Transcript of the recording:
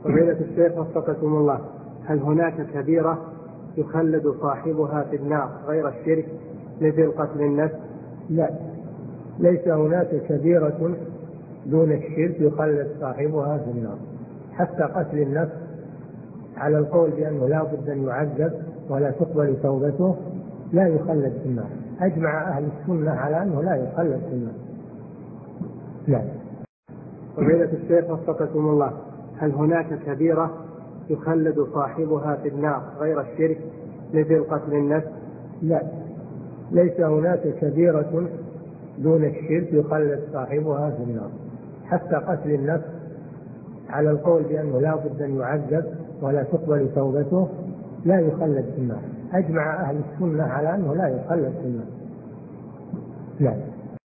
فضيلة الشيخ وفقكم الله، هل هناك كبيرة يخلد صاحبها في النار غير الشرك مثل قتل النفس؟ لا، ليس هناك كبيرة دون الشرك يخلد صاحبها في النار. حتى قتل النفس على القول بأنه لا بد أن يعذب ولا تقبل توبته لا يخلد في النار. أجمع أهل السنة على أنه لا يخلد في النار. نعم. فضيلة الشيخ وفقكم الله، هل هناك كبيرة يخلد صاحبها في النار غير الشرك مثل قتل النفس؟ لا، ليس هناك كبيرة دون الشرك يخلد صاحبها في النار. حتى قتل النفس على القول بأنه لا بد أن يعذب ولا تقبل توبته لا يخلد في النار. أجمع أهل السنة على أنه لا يخلد في النار. نعم.